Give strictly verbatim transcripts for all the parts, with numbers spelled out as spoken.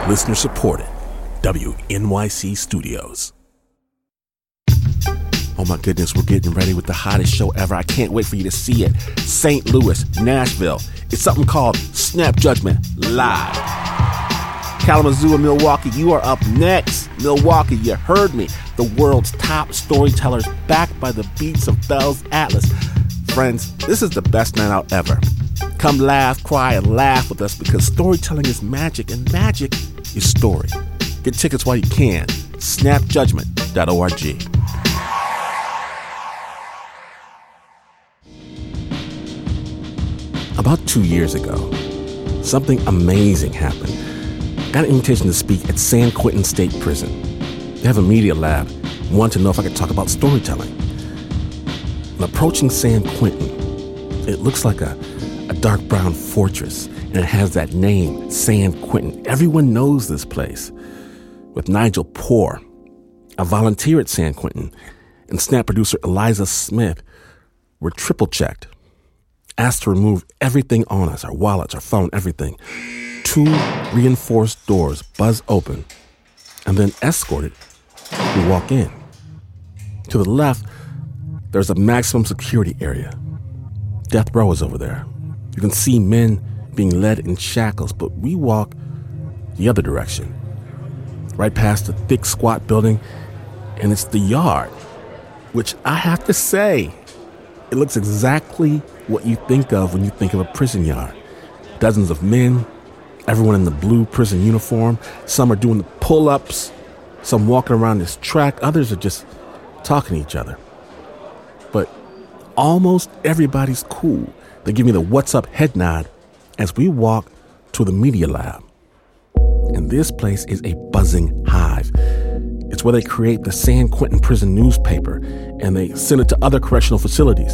Listener supported. W N Y C Studios. Oh my goodness, we're getting ready with the hottest show ever. I can't wait for you to see it. Saint Louis, Nashville. It's something called Snap Judgment Live. Kalamazoo and Milwaukee, you are up next. Milwaukee, you heard me. The world's top storytellers backed by the beats of Bell's Atlas. Friends, this is the best night out ever. Come laugh, cry, and laugh with us because storytelling is magic and magic is story. Get tickets while you can. snap judgment dot org. About two years ago, something amazing happened. Got an invitation to speak at San Quentin State Prison. They have a media lab and wanted to know if I could talk about storytelling. I'm approaching San Quentin. It looks like a, a dark brown fortress, and it has that name, San Quentin. Everyone knows this place. With Nigel Poor, a volunteer at San Quentin, and Snap producer Eliza Smith, were triple-checked. Asked to remove everything on us, our wallets, our phone, everything. Two reinforced doors buzz open and then escorted to walk in. To the left, there's a maximum security area. Death row is over there. You can see men being led in shackles, but we walk the other direction. Right past the thick, squat building, and it's the yard, which I have to say, it looks exactly what you think of when you think of a prison yard. Dozens of men, everyone in the blue prison uniform. Some are doing the pull-ups, some walking around this track. Others are just talking to each other. But almost everybody's cool. They give me the what's up head nod as we walk to the media lab. And this place is a buzzing hive. It's where they create the San Quentin prison newspaper, and they send it to other correctional facilities.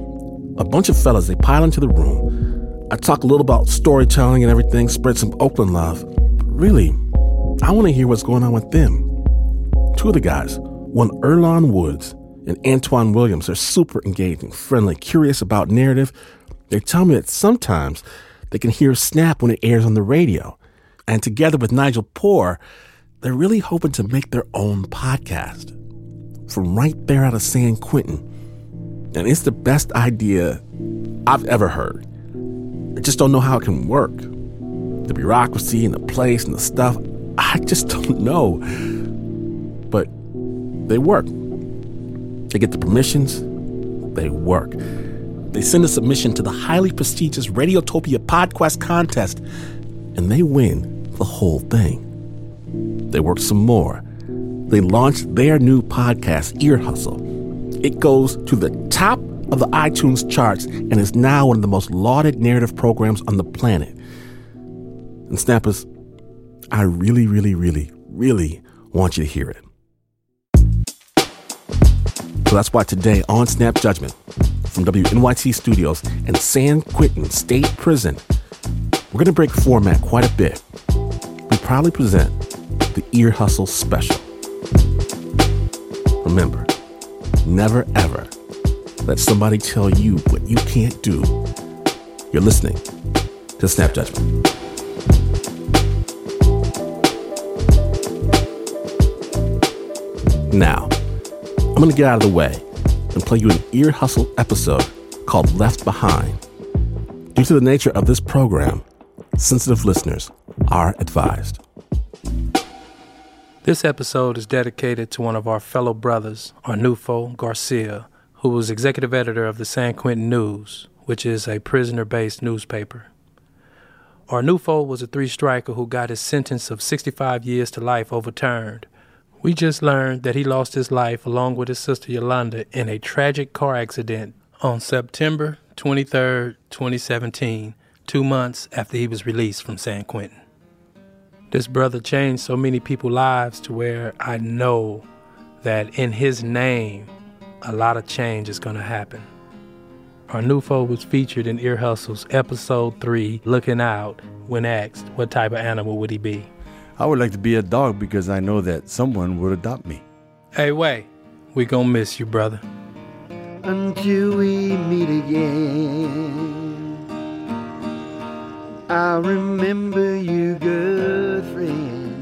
A bunch of fellas, they pile into the room. I talk a little about storytelling and everything, spread some Oakland love. But really, I want to hear what's going on with them. Two of the guys, one Earlonne Woods and Antoine Williams, they're super engaging, friendly, curious about narrative. They tell me that sometimes they can hear Snap when it airs on the radio. And together with Nigel Poor, they're really hoping to make their own podcast from right there out of San Quentin. And it's the best idea I've ever heard. I just don't know how it can work. The bureaucracy and the place and the stuff, I just don't know. But they work. They get the permissions. They work. They send a submission to the highly prestigious Radiotopia PodQuest contest, and they win the whole thing. They work some more. They launched their new podcast, Ear Hustle. It goes to the top of the iTunes charts and is now one of the most lauded narrative programs on the planet. And Snappers, I really, really, really, really want you to hear it. So that's why today on Snap Judgment from W N Y C Studios and San Quentin State Prison, we're going to break format quite a bit. We proudly present the Ear Hustle Special. Remember, never ever let somebody tell you what you can't do. You're listening to Snap Judgment. Now, I'm going to get out of the way and play you an Ear Hustle episode called Left Behind. Due to the nature of this program, sensitive listeners are advised. This episode is dedicated to one of our fellow brothers, Arnulfo Garcia, who was executive editor of the San Quentin News, which is a prisoner-based newspaper. Arnulfo was a three-striker who got his sentence of sixty-five years to life overturned. We just learned that he lost his life along with his sister Yolanda in a tragic car accident on September twenty-third, twenty seventeen, two months after he was released from San Quentin. This brother changed so many people's lives to where I know that in his name, a lot of change is going to happen. Arnulfo was featured in Ear Hustle's episode three, Looking Out, when asked what type of animal would he be. I would like to be a dog because I know that someone would adopt me. Hey, wait. We gonna miss you, brother. Until we meet again, I remember you, good friend.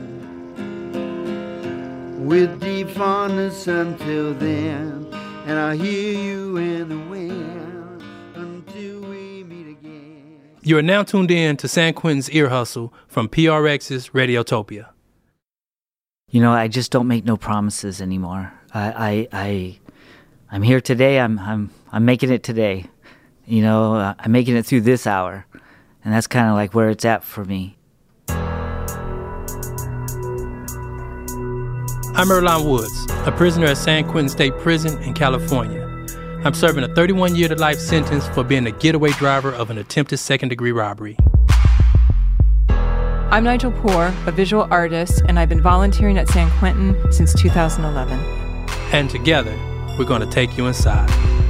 fondness until then, and I hear you in the wind until we meet again. You are now tuned in to San Quentin's Ear Hustle from P R X's Radiotopia. You know, I just don't make no promises anymore. I, I, I I'm here today. I'm, I'm, I'm making it today. You know, uh, I'm making it through this hour, and that's kind of like where it's at for me. I'm Earlonne Woods, a prisoner at San Quentin State Prison in California. I'm serving a thirty-one year to life sentence for being a getaway driver of an attempted second-degree robbery. I'm Nigel Poor, a visual artist, and I've been volunteering at San Quentin since two thousand eleven. And together, we're going to take you inside.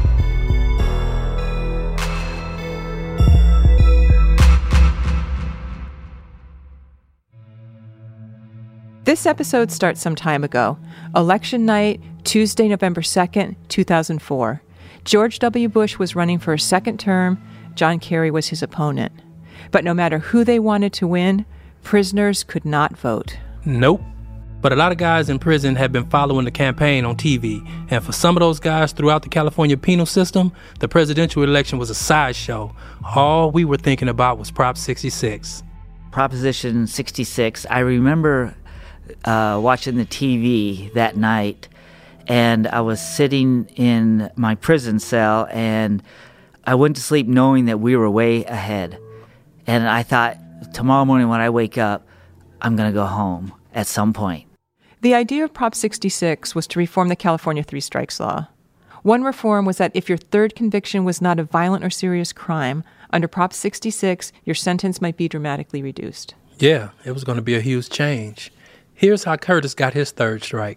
This episode starts some time ago. Election night, Tuesday, November second, two thousand four. George W. Bush was running for a second term. John Kerry was his opponent. But no matter who they wanted to win, prisoners could not vote. Nope. But a lot of guys in prison have been following the campaign on T V. And for some of those guys throughout the California penal system, the presidential election was a sideshow. All we were thinking about was Prop sixty-six. Proposition sixty-six, I remember uh, watching the T V that night, and I was sitting in my prison cell, and I went to sleep knowing that we were way ahead. And I thought, tomorrow morning when I wake up, I'm going to go home at some point. The idea of Prop sixty-six was to reform the California three strikes law. One reform was that if your third conviction was not a violent or serious crime, under Prop sixty-six, your sentence might be dramatically reduced. Yeah, it was going to be a huge change. Here's how Curtis got his third strike.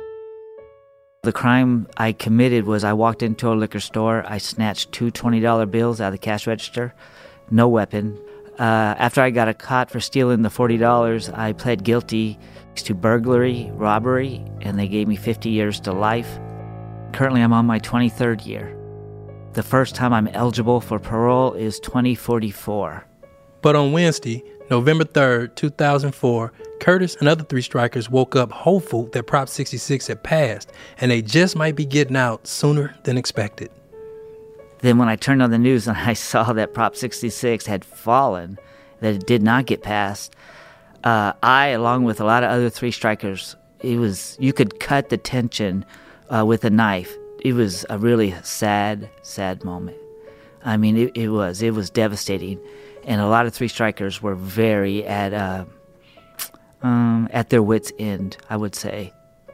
The crime I committed was I walked into a liquor store. I snatched two twenty dollar bills out of the cash register. No weapon. Uh, after I got caught for stealing the forty dollars, I pled guilty to burglary, robbery, and they gave me fifty years to life. Currently, I'm on my twenty-third year. The first time I'm eligible for parole is twenty forty-four. But on Wednesday, November third, two thousand four, Curtis and other three strikers woke up hopeful that Prop sixty-six had passed, and they just might be getting out sooner than expected. Then when I turned on the news and I saw that Prop sixty-six had fallen, that it did not get passed, uh, I, along with a lot of other three strikers, it was, you could cut the tension uh, with a knife. It was a really sad, sad moment. I mean, it, it was, it was devastating. And a lot of three strikers were very at, uh, um, at their wits' end, I would say.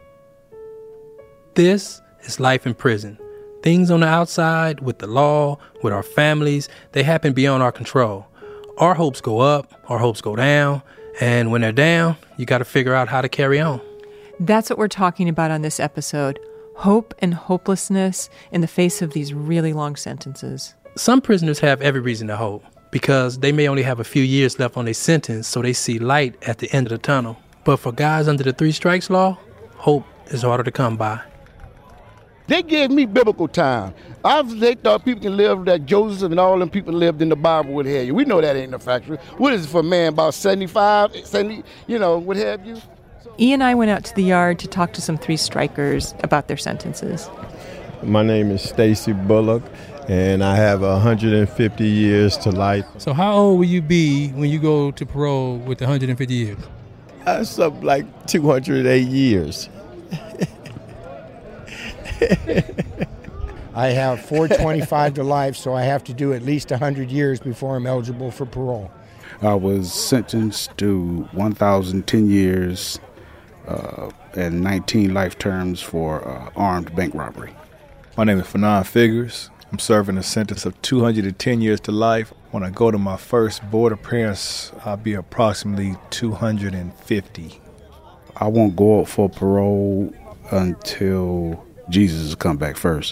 This is life in prison. Things on the outside, with the law, with our families, they happen beyond our control. Our hopes go up, our hopes go down, and when they're down, you got to figure out how to carry on. That's what we're talking about on this episode. Hope and hopelessness in the face of these really long sentences. Some prisoners have every reason to hope, because they may only have a few years left on their sentence, so they see light at the end of the tunnel. But for guys under the three strikes law, hope is harder to come by. They gave me biblical time. I've, they thought people can live that Joseph and all them people lived in the Bible would have you. We know that ain't no factory. What is it for a man, about seventy-five, seventy, you know, what have you? E and I went out to the yard to talk to some three strikers about their sentences. My name is Stacy Bullock, and I have one hundred fifty years to life. So how old will you be when you go to parole with one hundred fifty years? Uh, something like two hundred eight years. I have four twenty-five to life, so I have to do at least one hundred years before I'm eligible for parole. I was sentenced to one thousand ten years uh, and nineteen life terms for uh, armed bank robbery. My name is Fanon Figures. I'm serving a sentence of two hundred ten years to life. When I go to my first board appearance, I'll be approximately two hundred fifty. I won't go up for parole until Jesus has come back first.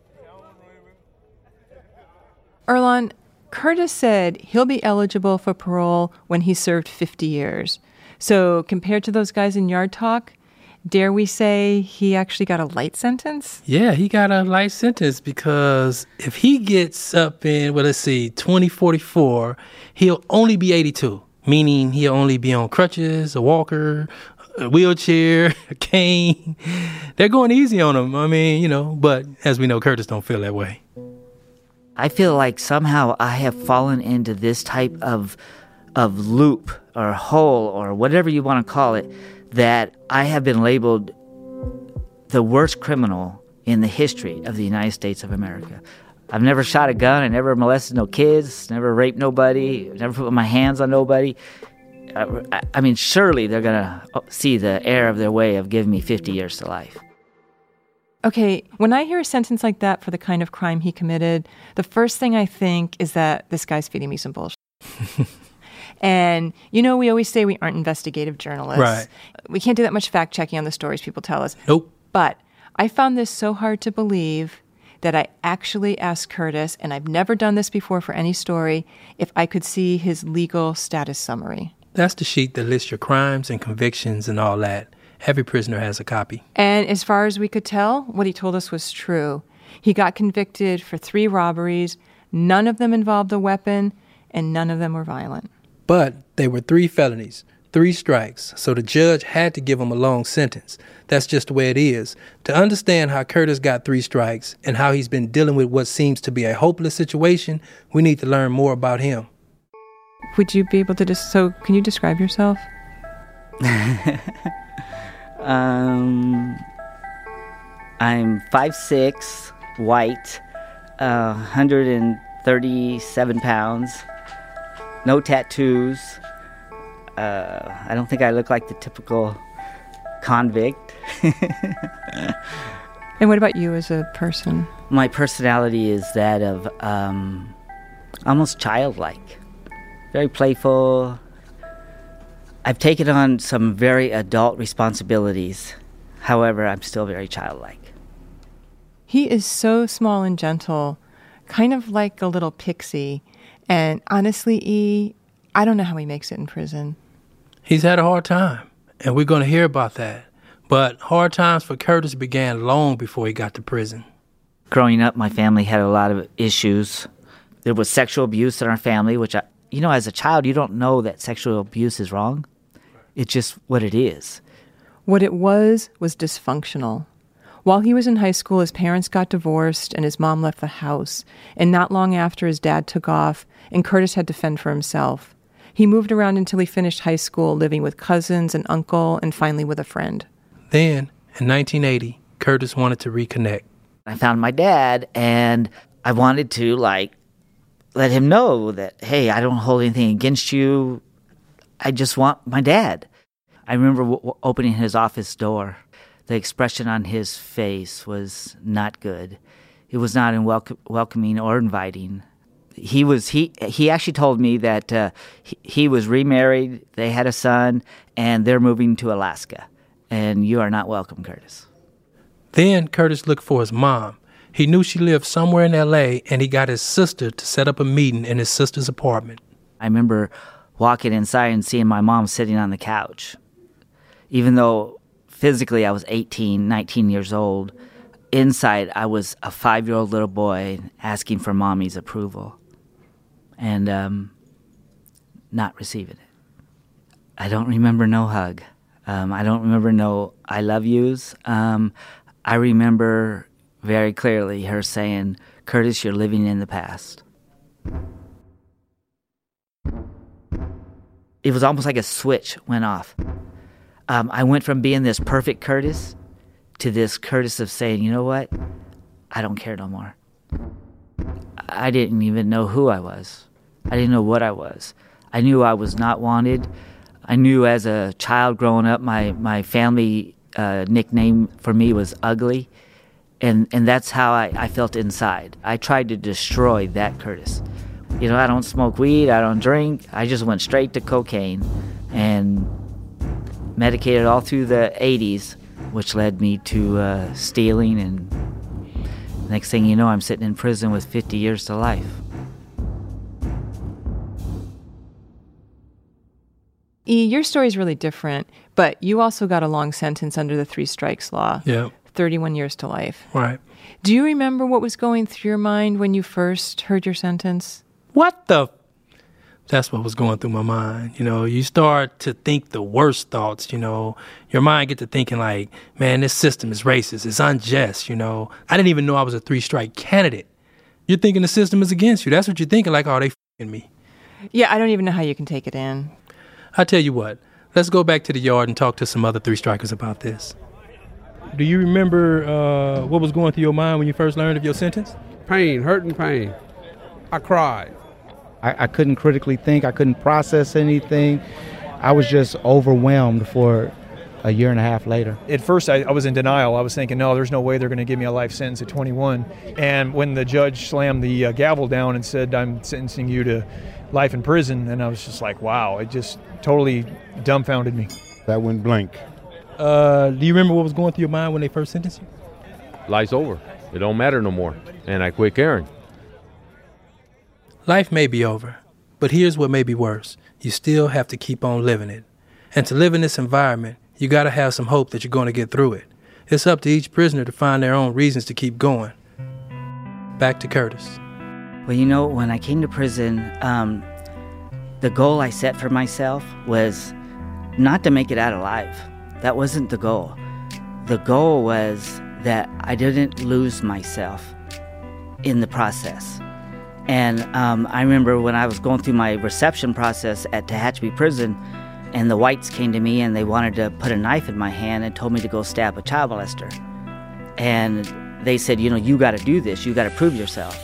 Earlonne, Curtis said he'll be eligible for parole when he's served fifty years. So compared to those guys in Yard Talk, dare we say he actually got a light sentence? Yeah, he got a light sentence because if he gets up in, well, let's see, twenty forty-four, he'll only be eighty-two, meaning he'll only be on crutches, a walker, a wheelchair, a cane. They're going easy on him. I mean, you know, but as we know, Curtis don't feel that way. I feel like somehow I have fallen into this type of of loop or hole or whatever you want to call it, that I have been labeled the worst criminal in the history of the United States of America. I've never shot a gun. I never molested no kids, never raped nobody, never put my hands on nobody. I, I mean, surely they're going to see the error of their way of giving me fifty years to life. Okay, when I hear a sentence like that for the kind of crime he committed, the first thing I think is that this guy's feeding me some bullshit. And, you know, we always say we aren't investigative journalists. Right. We can't do that much fact-checking on the stories people tell us. Nope. But I found this so hard to believe that I actually asked Curtis, and I've never done this before for any story, if I could see his legal status summary. That's the sheet that lists your crimes and convictions and all that. Every prisoner has a copy. And as far as we could tell, what he told us was true. He got convicted for three robberies. None of them involved a weapon, and none of them were violent. But they were three felonies, three strikes, so the judge had to give him a long sentence. That's just the way it is. To understand how Curtis got three strikes and how he's been dealing with what seems to be a hopeless situation, we need to learn more about him. Would you be able to just, so can you describe yourself? um, I'm five six, white, uh, one hundred thirty-seven pounds, no tattoos. Uh, I don't think I look like the typical convict. And what about you as a person? My personality is that of um, almost childlike, very playful. I've taken on some very adult responsibilities. However, I'm still very childlike. He is so small and gentle, kind of like a little pixie. And honestly, E, I don't know how he makes it in prison. He's had a hard time, and we're going to hear about that. But hard times for Curtis began long before he got to prison. Growing up, my family had a lot of issues. There was sexual abuse in our family, which, I, you know, as a child, you don't know that sexual abuse is wrong. It's just what it is. What it was was dysfunctional. While he was in high school, his parents got divorced and his mom left the house. And not long after, his dad took off, and Curtis had to fend for himself. He moved around until he finished high school, living with cousins, an uncle, and finally with a friend. Then, in nineteen eighty, Curtis wanted to reconnect. I found my dad, and I wanted to, like, let him know that, hey, I don't hold anything against you. I just want my dad. I remember w- w- opening his office door. The expression on his face was not good. It was not in welcome, welcoming or inviting. He was he he actually told me that uh, he, he was remarried, they had a son, and they're moving to Alaska. And you are not welcome, Curtis. Then Curtis looked for his mom. He knew she lived somewhere in L A, and he got his sister to set up a meeting in his sister's apartment. I remember walking inside and seeing my mom sitting on the couch. Even though physically I was eighteen, nineteen years old, inside I was a five-year-old little boy asking for mommy's approval and um, not receiving it. I don't remember no hug. Um, I don't remember no I love yous. Um, I remember very clearly her saying, Curtis, you're living in the past. It was almost like a switch went off. Um, I went from being this perfect Curtis to this Curtis of saying, you know what? I don't care no more. I didn't even know who I was. I didn't know what I was. I knew I was not wanted. I knew as a child growing up, my, my family uh, nickname for me was Ugly. And, and that's how I, I felt inside. I tried to destroy that Curtis. You know, I don't smoke weed, I don't drink. I just went straight to cocaine and medicated all through the eighties, which led me to uh, stealing. And next thing you know, I'm sitting in prison with fifty years to life. E, your story's really different, but you also got a long sentence under the three strikes law. Yeah. thirty-one years to life. Right. Do you remember what was going through your mind when you first heard your sentence? What the? That's what was going through my mind. You know, you start to think the worst thoughts, you know. Your mind get to thinking like, man, this system is racist. It's unjust, you know. I didn't even know I was a three-strike candidate. You're thinking the system is against you. That's what you're thinking, like, oh, they f***ing me. Yeah, I don't even know how you can take it in. I tell you what, let's go back to the yard and talk to some other three-strikers about this. Do you remember uh, what was going through your mind when you first learned of your sentence? Pain, hurt and pain. I cried. I, I couldn't critically think. I couldn't process anything. I was just overwhelmed for a year and a half later. At first, I, I was in denial. I was thinking, no, there's no way they're going to give me a life sentence at twenty-one. And when the judge slammed the uh, gavel down and said, I'm sentencing you to life in prison, and I was just like, wow, it just totally dumbfounded me. That went blank. Uh, do you remember what was going through your mind when they first sentenced you? Life's over. It don't matter no more. And I quit caring. Life may be over, but here's what may be worse. You still have to keep on living it. And to live in this environment, you got to have some hope that you're going to get through it. It's up to each prisoner to find their own reasons to keep going. Back to Curtis. Well, you know, when I came to prison, um, the goal I set for myself was not to make it out alive. That wasn't the goal. The goal was that I didn't lose myself in the process. And um, I remember when I was going through my reception process at Tehachapi Prison, and the whites came to me and they wanted to put a knife in my hand and told me to go stab a child molester. And they said, you know, you got to do this. You got to prove yourself.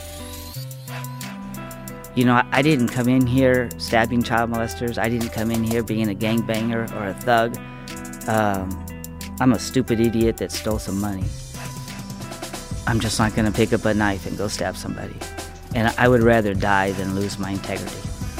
You know, I, I didn't come in here stabbing child molesters. I didn't come in here being a gangbanger or a thug. Um, I'm a stupid idiot that stole some money. I'm just not going to pick up a knife and go stab somebody. And I would rather die than lose my integrity.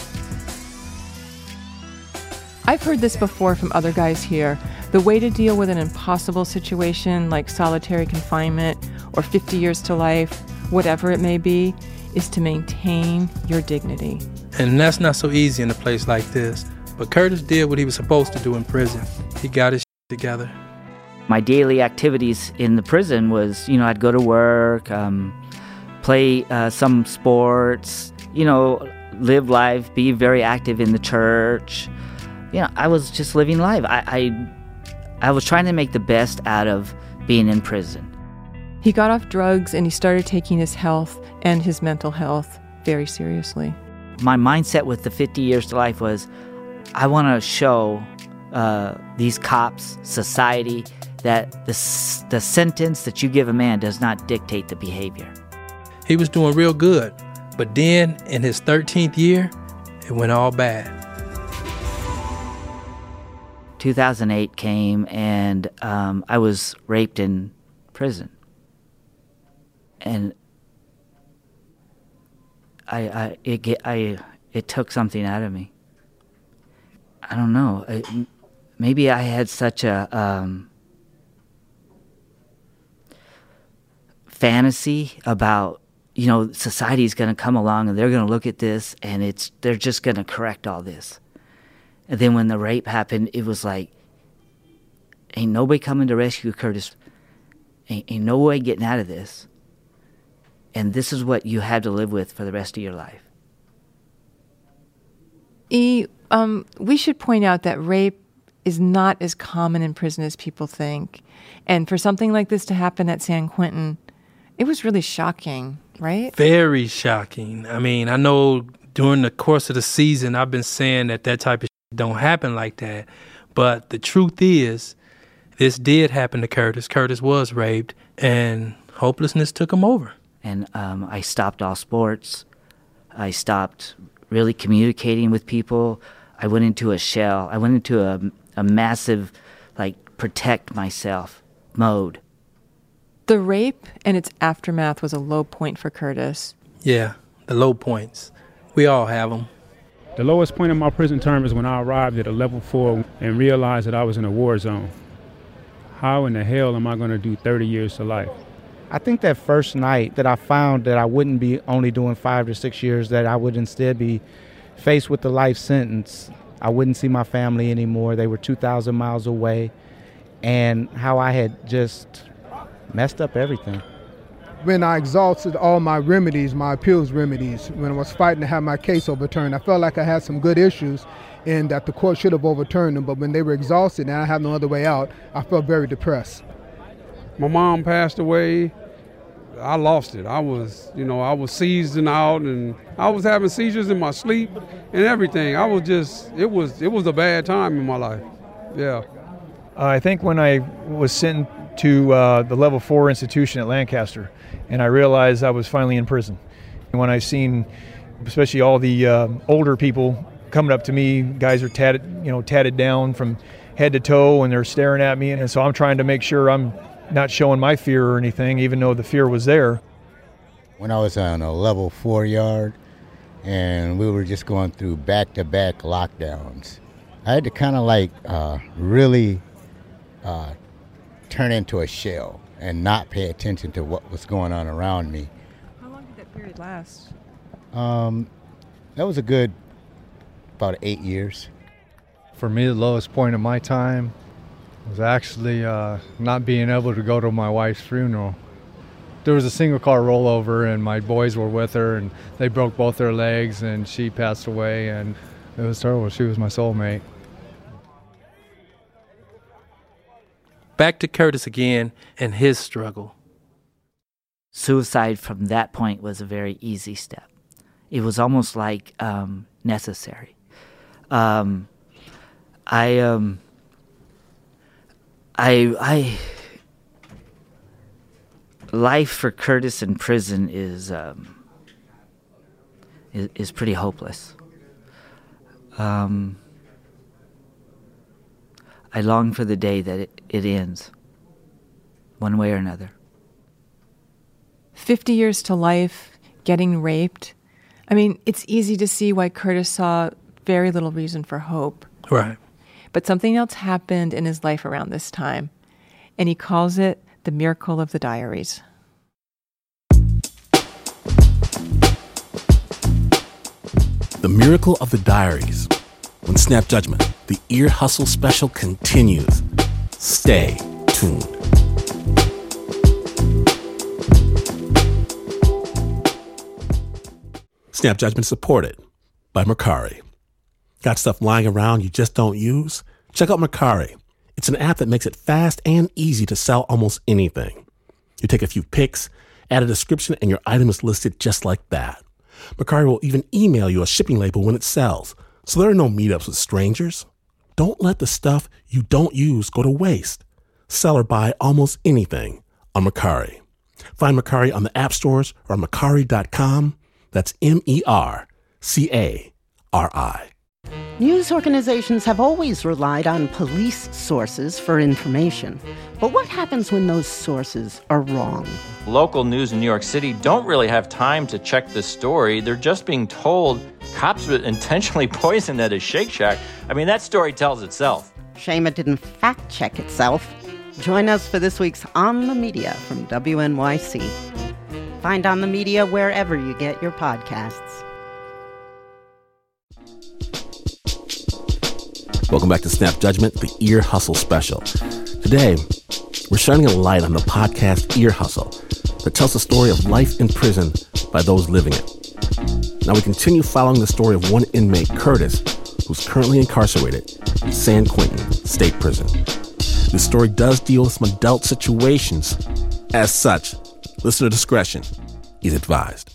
I've heard this before from other guys here. The way to deal with an impossible situation like solitary confinement or fifty years to life, whatever it may be, is to maintain your dignity. And that's not so easy in a place like this. But Curtis did what he was supposed to do in prison. He got his shit together. My daily activities in the prison was, you know, I'd go to work, um, play uh, some sports, you know, live life, be very active in the church. You know, I was just living life. I, I, I was trying to make the best out of being in prison. He got off drugs and he started taking his health and his mental health very seriously. My mindset with the fifty years to life was, I want to show uh, these cops, society, that the, the sentence that you give a man does not dictate the behavior. He was doing real good, but then in his thirteenth year, it went all bad. two thousand eight came and um, I was raped in prison. And I, I, it, get, I, it took something out of me. I don't know. It, maybe I had such a um, fantasy about, you know, society's going to come along and they're going to look at this and it's they're just going to correct all this. And then when the rape happened, it was like, ain't nobody coming to rescue Curtis. Ain't, ain't no way getting out of this. And this is what you had to live with for the rest of your life. E, um, we should point out that rape is not as common in prison as people think. And for something like this to happen at San Quentin, it was really shocking, right? Very shocking. I mean, I know during the course of the season, I've been saying that that type of shit don't happen like that. But the truth is, this did happen to Curtis. Curtis was raped, and hopelessness took him over. And um, I stopped all sports. I stopped really communicating with people. I went into a shell. I went into a, a massive, like, protect myself mode. The rape and its aftermath was a low point for Curtis. Yeah, the low points. We all have them. The lowest point of my prison term is when I arrived at a level four and realized that I was in a war zone. How in the hell am I going to do thirty years to life? I think that first night that I found that I wouldn't be only doing five to six years, that I would instead be faced with the life sentence. I wouldn't see my family anymore. They were two thousand miles away. And how I had just messed up everything. when I exhausted all my remedies, my appeals remedies, when I was fighting to have my case overturned, I felt like I had some good issues and that the court should have overturned them. But when they were exhausted and I have no other way out, I felt very depressed. My mom passed away. I lost it. I was, you know, I was seized and out, and I was having seizures in my sleep and everything. I was just, it was, it was a bad time in my life. Yeah. Uh, I think when I was sent to uh, the level four institution at Lancaster, and I realized I was finally in prison. And when I seen, especially all the uh, older people coming up to me, guys are tatted, you know, tatted down from head to toe, and they're staring at me, and so I'm trying to make sure I'm not showing my fear or anything, even though the fear was there. When I was on a level four yard, and we were just going through back-to-back lockdowns, I had to kind of like uh, really uh, turn into a shell and not pay attention to what was going on around me. How long did that period last? Um, that was a good about eight years. For me, the lowest point of my time was actually uh, not being able to go to my wife's funeral. There was a single car rollover, and my boys were with her, and they broke both their legs, and she passed away, and it was terrible. She was my soulmate. Back to Curtis again and his struggle. Suicide from that point was a very easy step. It was almost like um, necessary. Um, I, um, I, I, life for Curtis in prison is, um, is, is pretty hopeless. Um, I long for the day that it, it ends, one way or another. Fifty years to life, getting raped. I mean, it's easy to see why Curtis saw very little reason for hope. Right. But something else happened in his life around this time, and he calls it the miracle of the diaries. The Miracle of the Diaries. When Snap Judgment, the Ear Hustle special continues. Stay tuned. Snap Judgment supported by Mercari. Got stuff lying around you just don't use? Check out Mercari. It's an app that makes it fast and easy to sell almost anything. You take a few pics, add a description, and your item is listed just like that. Mercari will even email you a shipping label when it sells, so there are no meetups with strangers. Don't let the stuff you don't use go to waste. Sell or buy almost anything on Mercari. Find Mercari on the app stores or on Mercari dot com. That's M E R C A R I. News organizations have always relied on police sources for information. But what happens when those sources are wrong? Local news in New York City don't really have time to check the story. They're just being told cops were intentionally poisoned at a Shake Shack. I mean, that story tells itself. Shame it didn't fact-check itself. Join us for this week's On the Media from W N Y C. Find On the Media wherever you get your podcasts. Welcome back to Snap Judgment, the Ear Hustle special. Today, we're shining a light on the podcast Ear Hustle that tells the story of life in prison by those living it. Now we continue following the story of one inmate, Curtis, who's currently incarcerated in San Quentin State Prison. This story does deal with some adult situations. As such, listener discretion is advised.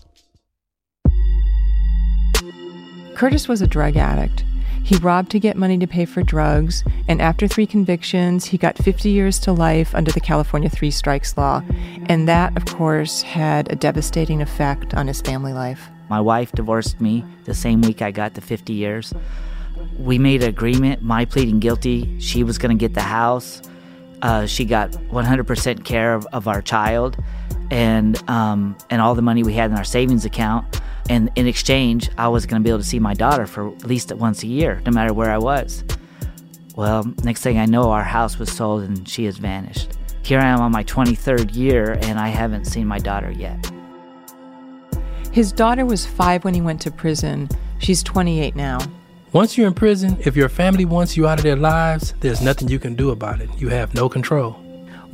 Curtis was a drug addict. He robbed to get money to pay for drugs, and after three convictions, he got fifty years to life under the California Three Strikes Law. And that, of course, had a devastating effect on his family life. My wife divorced me the same week I got the fifty years. We made an agreement, my pleading guilty, she was going to get the house. Uh, she got one hundred percent care of, of our child and um, and all the money we had in our savings account. And in exchange, I was going to be able to see my daughter for at least once a year, no matter where I was. Well, next thing I know, our house was sold and she has vanished. Here I am on my twenty-third year, and I haven't seen my daughter yet. His daughter was five when he went to prison. She's twenty-eight now. Once you're in prison, if your family wants you out of their lives, there's nothing you can do about it. You have no control.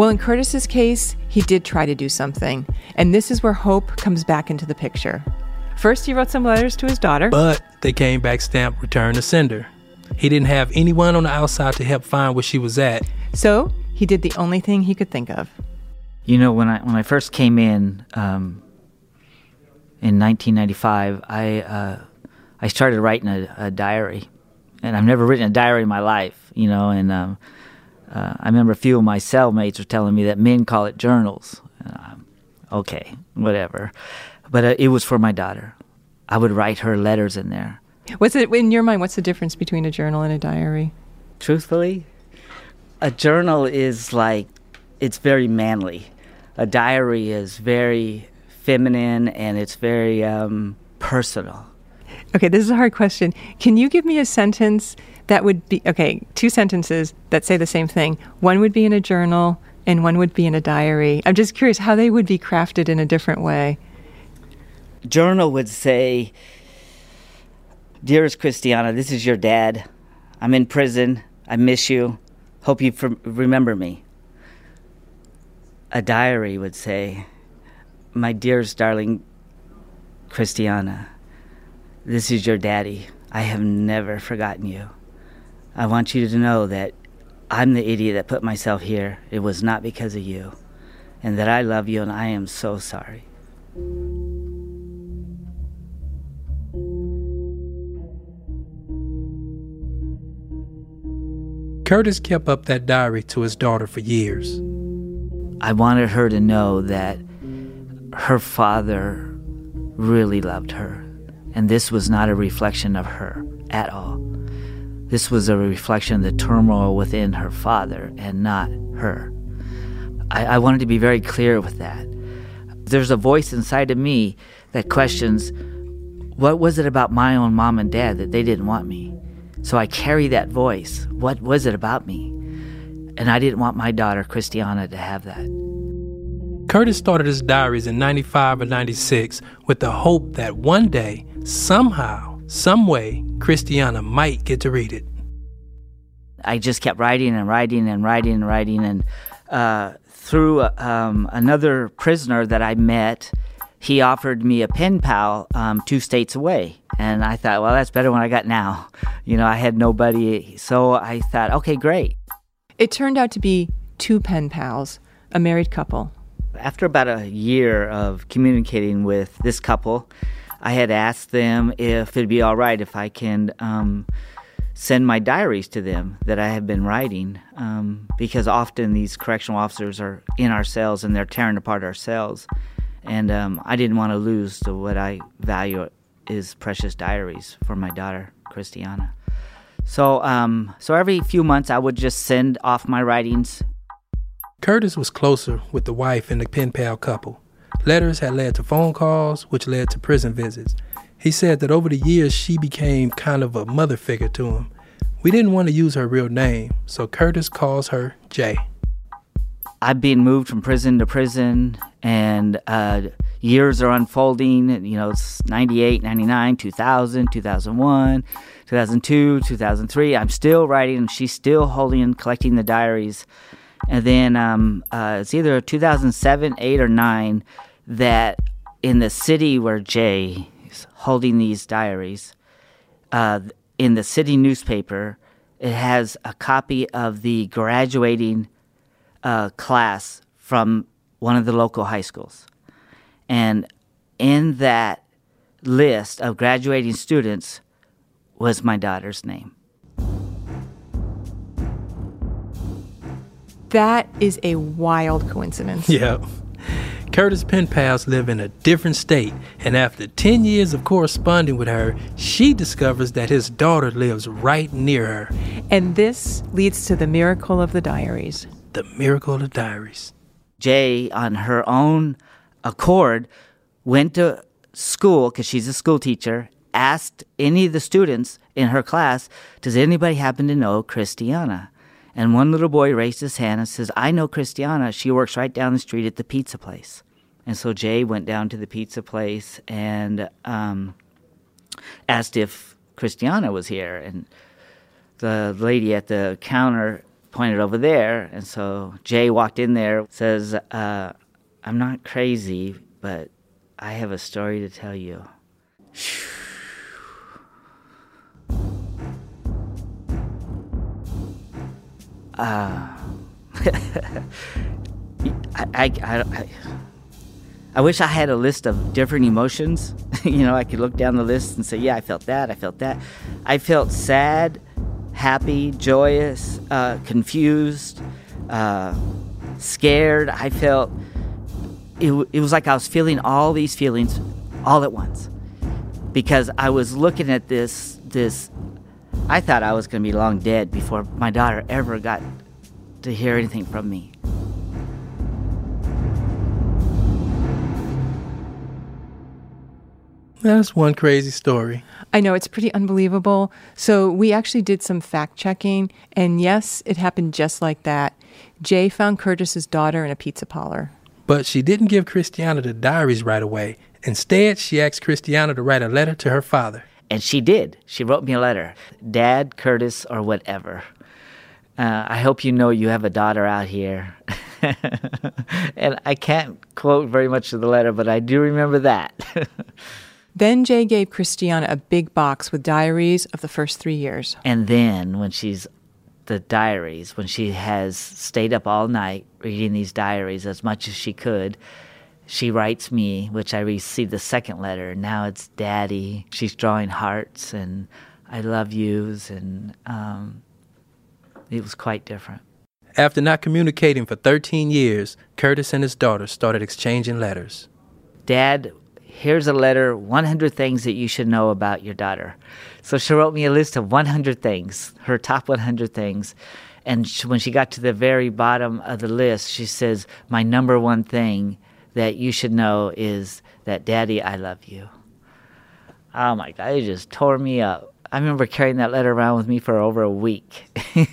Well, in Curtis's case, he did try to do something, and this is where hope comes back into the picture. First, he wrote some letters to his daughter. But they came back stamped return to sender. He didn't have anyone on the outside to help find where she was at. So he did the only thing he could think of. You know, when I when I first came in um, in nineteen ninety-five, I uh, I started writing a, a diary, and I've never written a diary in my life. You know, and um, uh, I remember a few of my cellmates were telling me that men call it journals. Uh, okay, whatever, but uh, it was for my daughter. I would write her letters in there. What's it in your mind? What's the difference between a journal and a diary? Truthfully, a journal is like, it's very manly. A diary is very feminine, and it's very um, personal. Okay, this is a hard question. Can you give me a sentence that would be, okay, two sentences that say the same thing. One would be in a journal, and one would be in a diary. I'm just curious how they would be crafted in a different way. Journal would say, "Dearest Christiana, this is your dad. I'm in prison. I miss you. Hope you f- remember me." A diary would say, "My dearest darling Christiana, this is your daddy. I have never forgotten you. I want you to know that I'm the idiot that put myself here. It was not because of you. And that I love you, and I am so sorry." Curtis kept up that diary to his daughter for years. I wanted her to know that her father really loved her, and this was not a reflection of her at all. This was a reflection of the turmoil within her father and not her. I, I wanted to be very clear with that. There's a voice inside of me that questions, what was it about my own mom and dad that they didn't want me? So I carry that voice. What was it about me? And I didn't want my daughter, Christiana, to have that. Curtis started his diaries in ninety-five or ninety-six with the hope that one day, somehow, some way, Christiana might get to read it. I just kept writing and writing and writing and writing. And uh, through um, another prisoner that I met, he offered me a pen pal um, two states away. And I thought, well, that's better than what I got now. You know, I had nobody. So I thought, okay, great. It turned out to be two pen pals, a married couple. After about a year of communicating with this couple, I had asked them if it'd be all right if I can um, send my diaries to them that I have been writing, um, because often these correctional officers are in our cells and they're tearing apart our cells. And um, I didn't want to lose to what I value is precious diaries for my daughter, Christiana. So, um, so every few months I would just send off my writings. Curtis was closer with the wife and the pen pal couple. Letters had led to phone calls, which led to prison visits. He said that over the years she became kind of a mother figure to him. We didn't want to use her real name, so Curtis calls her Jay. I've been moved from prison to prison, and uh, years are unfolding. You know, it's ninety-eight, ninety-nine, two thousand, two thousand one, two thousand two, two thousand three. I'm still writing, and she's still holding and collecting the diaries. And then um, uh, it's either two thousand seven, eight, or nine that in the city where Jay is holding these diaries, uh, in the city newspaper, it has a copy of the graduating uh, class from one of the local high schools. And in that list of graduating students was my daughter's name. That is a wild coincidence. Yeah. Curtis' pen pals live in a different state, and after ten years of corresponding with her, she discovers that his daughter lives right near her. And this leads to the miracle of the diaries. The miracle of the diaries. Jay, on her own accord, went to school, because she's a school teacher, asked any of the students in her class, does anybody happen to know Christiana? And one little boy raised his hand and says, I know Christiana. She works right down the street at the pizza place. And so Jay went down to the pizza place and um, asked if Christiana was here. And the lady at the counter pointed over there. And so Jay walked in there, says, uh, I'm not crazy, but I have a story to tell you. Uh, I, I, I, I, I wish I had a list of different emotions. You know, I could look down the list and say, yeah, I felt that, I felt that. I felt sad, happy, joyous, uh, confused, uh, scared. I felt, it, it was like I was feeling all these feelings all at once. Because I was looking at this, this, I thought I was going to be long dead before my daughter ever got to hear anything from me. That's one crazy story. I know, it's pretty unbelievable. So we actually did some fact checking, and yes, it happened just like that. Jay found Curtis's daughter in a pizza parlor. But she didn't give Christiana the diaries right away. Instead, she asked Christiana to write a letter to her father. And she did. She wrote me a letter. Dad, Curtis, or whatever. Uh, I hope you know you have a daughter out here. And I can't quote very much of the letter, but I do remember that. Then Jay gave Christiana a big box with diaries of the first three years. And then when she's, the diaries, when she has stayed up all night reading these diaries as much as she could, she writes me, which I received the second letter. Now it's Daddy. She's drawing hearts and I love yous, and um, it was quite different. After not communicating for thirteen years, Curtis and his daughter started exchanging letters. Dad, here's a letter, one hundred things that you should know about your daughter. So she wrote me a list of one hundred things, her top one hundred things. And she, when she got to the very bottom of the list, she says, my number one thing that you should know is that, Daddy, I love you. Oh my God, it just tore me up. I remember carrying that letter around with me for over a week.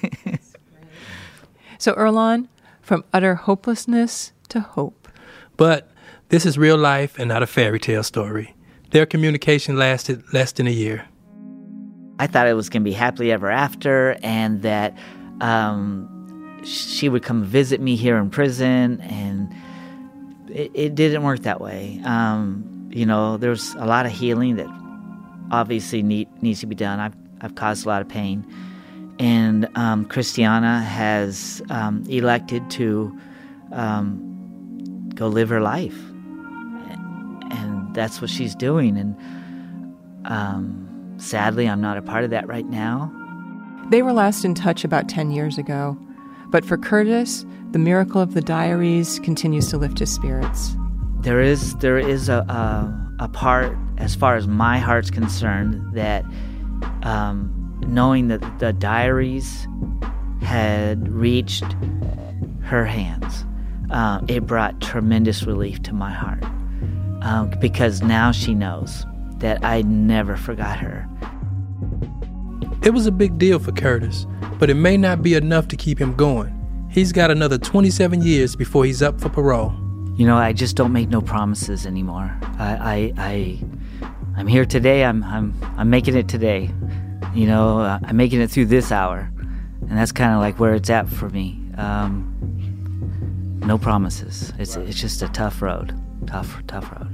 So Earlonne, from utter hopelessness to hope. But this is real life and not a fairy tale story. Their communication lasted less than a year. I thought it was going to be happily ever after, and that um, she would come visit me here in prison, and it, it didn't work that way. Um, you know, there's a lot of healing that obviously need, needs to be done. I've, I've caused a lot of pain. And um, Christiana has um, elected to um, go live her life. And that's what she's doing. And um, sadly, I'm not a part of that right now. They were last in touch about ten years ago. But for Curtis, the miracle of the diaries continues to lift his spirits. There is there is a, a, a part, as far as my heart's concerned, that um, knowing that the diaries had reached her hands, uh, it brought tremendous relief to my heart. Um, because now she knows that I never forgot her. It was a big deal for Curtis, but it may not be enough to keep him going. He's got another twenty-seven years before he's up for parole. You know, I just don't make no promises anymore. I, I, I I'm here today. I'm, I'm, I'm making it today. You know, uh, I'm making it through this hour, and that's kind of like where it's at for me. Um, no promises. It's, it's just a tough road. Tough, tough road.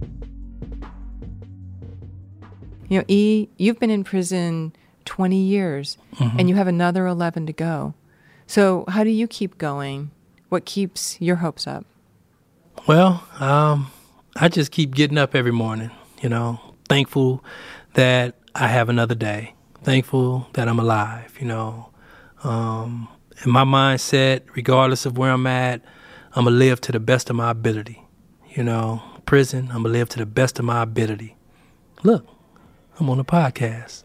You know, E, you've been in prison twenty years, mm-hmm. and you have another eleven to go. So how do you keep going? What keeps your hopes up? Well, um, I just keep getting up every morning, you know, thankful that I have another day, thankful that I'm alive, you know. Um, and my mindset, regardless of where I'm at, I'm going to live to the best of my ability. You know, prison, I'm going to live to the best of my ability. Look, I'm on a podcast.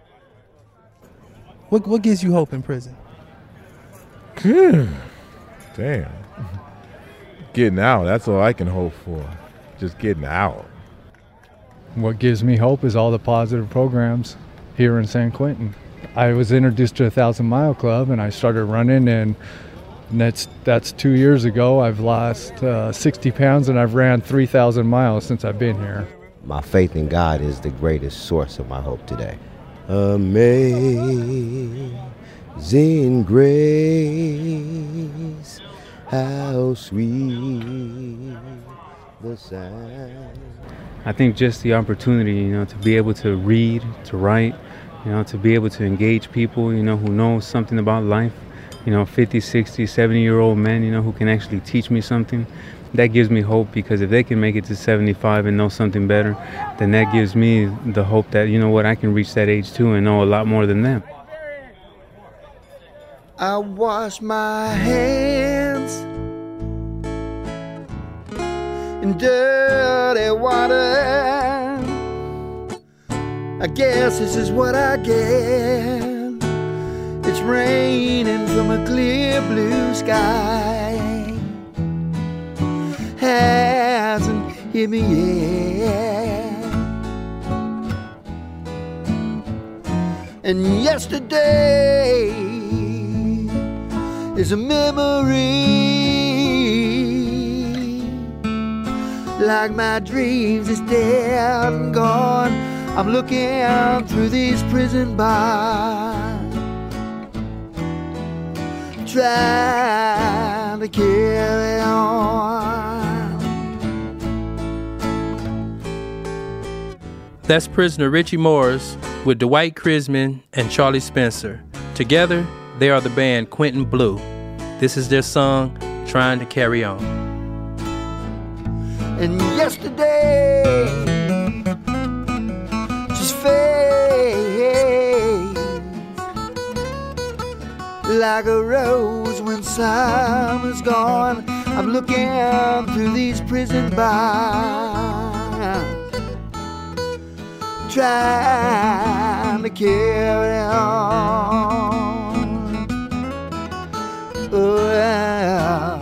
What what gives you hope in prison? Damn. Getting out, that's all I can hope for. Just getting out. What gives me hope is all the positive programs here in San Quentin. I was introduced to a Thousand Mile Club and I started running, and that's that's two years ago. I've lost uh, sixty pounds and I've ran three thousand miles since I've been here. My faith in God is the greatest source of my hope today. Amazing Amazing grace, how sweet the sound. I think just the opportunity, you know, to be able to read, to write, you know, to be able to engage people, you know, who know something about life, you know, fifty, sixty, seventy-year-old men, you know, who can actually teach me something. That gives me hope, because if they can make it to seventy-five and know something better, then that gives me the hope that, you know what, I can reach that age too and know a lot more than them. I wash my hands in dirty water. I guess this is what I get. It's raining from a clear blue sky. Hasn't hit me yet. And yesterday is a memory, like my dreams is dead and gone. I'm looking through these prison bars, trying to carry on. That's prisoner Richie Morris with Dwight Crisman and Charlie Spencer. Together, they are the band Quentin Blue. This is their song, Trying to Carry On. And yesterday just fades like a rose when summer's gone. I'm looking through these prison bars, trying to carry on. Oh, yeah.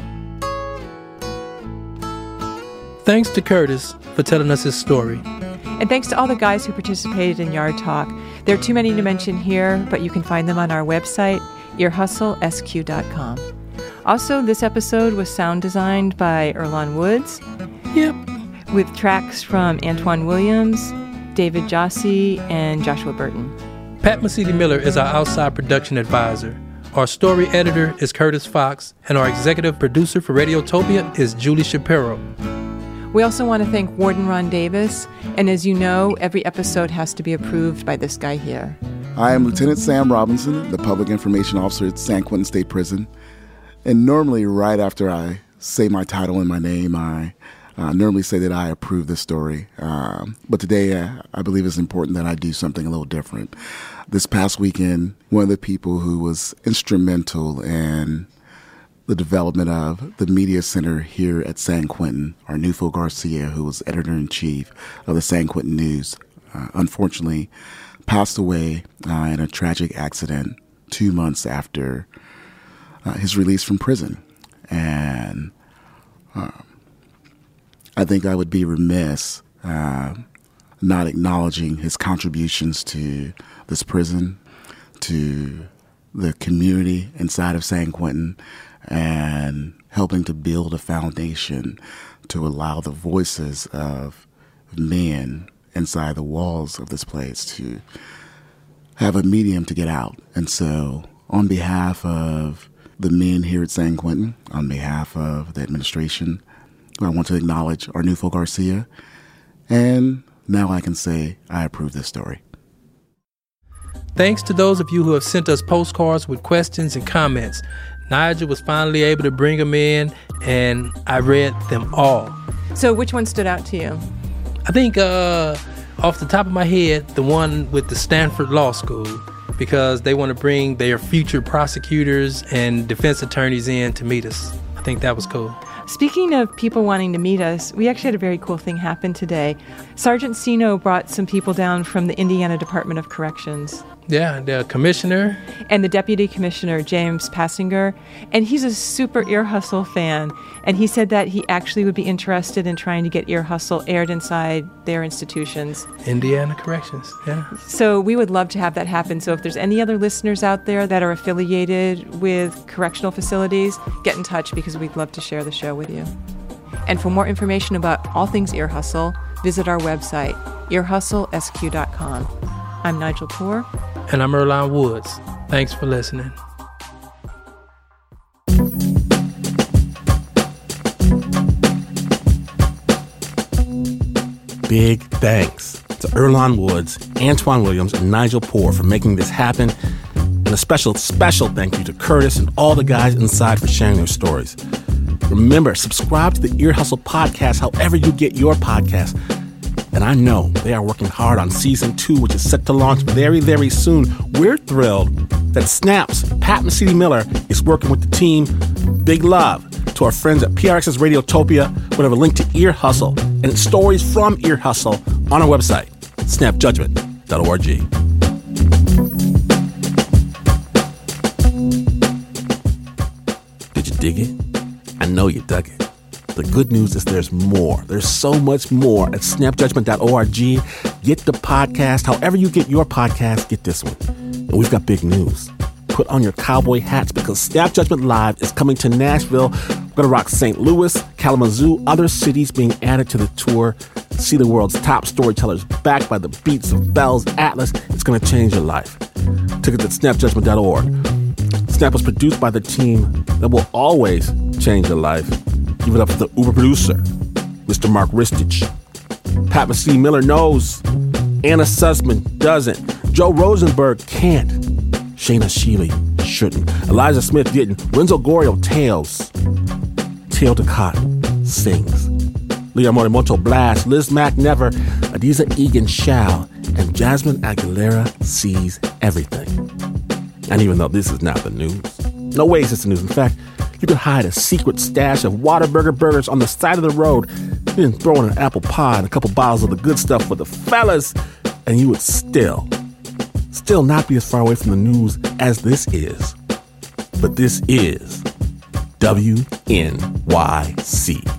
Thanks to Curtis for telling us his story. And thanks to all the guys who participated in Yard Talk. There are too many to mention here, but you can find them on our website, ear hustle s q dot com. Also, this episode was sound designed by Earlonne Woods. Yep. With tracks from Antoine Williams, David Jossi, and Joshua Burton. Pat Mesiti-Miller is our outside production advisor. Our story editor is Curtis Fox, and our executive producer for Radiotopia is Julie Shapiro. We also want to thank Warden Ron Davis, and as you know, every episode has to be approved by this guy here. I am Lieutenant Sam Robinson, the Public Information Officer at San Quentin State Prison. And normally, right after I say my title and my name, I uh, normally say that I approve this story. Um, but today, uh, I believe it's important that I do something a little different. This past weekend, one of the people who was instrumental in the development of the media center here at San Quentin, Arnulfo Garcia, who was editor-in-chief of the San Quentin News, uh, unfortunately passed away uh, in a tragic accident two months after uh, his release from prison. And uh, I think I would be remiss uh, not acknowledging his contributions to this prison, to the community inside of San Quentin, and helping to build a foundation to allow the voices of men inside the walls of this place to have a medium to get out. And so on behalf of the men here at San Quentin, on behalf of the administration, I want to acknowledge Arnulfo Garcia, and now I can say I approve this story. Thanks to those of you who have sent us postcards with questions and comments. Nigel was finally able to bring them in, and I read them all. So which one stood out to you? I think, uh, off the top of my head, the one with the Stanford Law School, because they want to bring their future prosecutors and defense attorneys in to meet us. I think that was cool. Speaking of people wanting to meet us, we actually had a very cool thing happen today. Sergeant Sino brought some people down from the Indiana Department of Corrections. Yeah, the commissioner. And the deputy commissioner, James Passinger. And he's a super Ear Hustle fan. And he said that he actually would be interested in trying to get Ear Hustle aired inside their institutions. Indiana Corrections, yeah. So we would love to have that happen. So if there's any other listeners out there that are affiliated with correctional facilities, get in touch because we'd love to share the show with you. And for more information about all things Ear Hustle, visit our website, ear hustle s q dot com. I'm Nigel Poor. And I'm Earlonne Woods. Thanks for listening. Big thanks to Earlonne Woods, Antwan Williams, and Nigel Poor for making this happen. And a special, special thank you to Curtis and all the guys inside for sharing their stories. Remember, subscribe to the Ear Hustle podcast however you get your podcast. And I know they are working hard on season two, which is set to launch very, very soon. We're thrilled that Snap's Pat Mesiti-Miller is working with the team. Big love to our friends at P R X's Radiotopia. We have a link to Ear Hustle and stories from Ear Hustle on our website, snap judgment dot org. Did you dig it? I know you dug it. The good news is there's more. There's so much more at snap judgment dot org. Get the podcast. However you get your podcast, get this one. And we've got big news. Put on your cowboy hats because Snap Judgment Live is coming to Nashville. We're going to rock Saint Louis, Kalamazoo, other cities being added to the tour. See the world's top storytellers backed by the beats of Bell's Atlas. It's going to change your life. Tickets at snap judgment dot org. Snap was produced by the team that will always change your life. Give it up for the Uber producer, Mister Mark Ristich. Pat Mesiti-Miller knows. Anna Sussman doesn't. Joe Rosenberg can't. Shayna Shealy shouldn't. Elijah Smith didn't. Renzo Gorio tails. Tail Ducat sings. Leah Morimoto blasts. Liz Mack never. Adiza Egan shall. And Jasmine Aguilera sees everything. And even though this is not the news, no ways it's the news. In fact, you could hide a secret stash of Whataburger burgers on the side of the road, then throw in an apple pie and a couple bottles of the good stuff for the fellas, and you would still, still not be as far away from the news as this is. But this is W N Y C.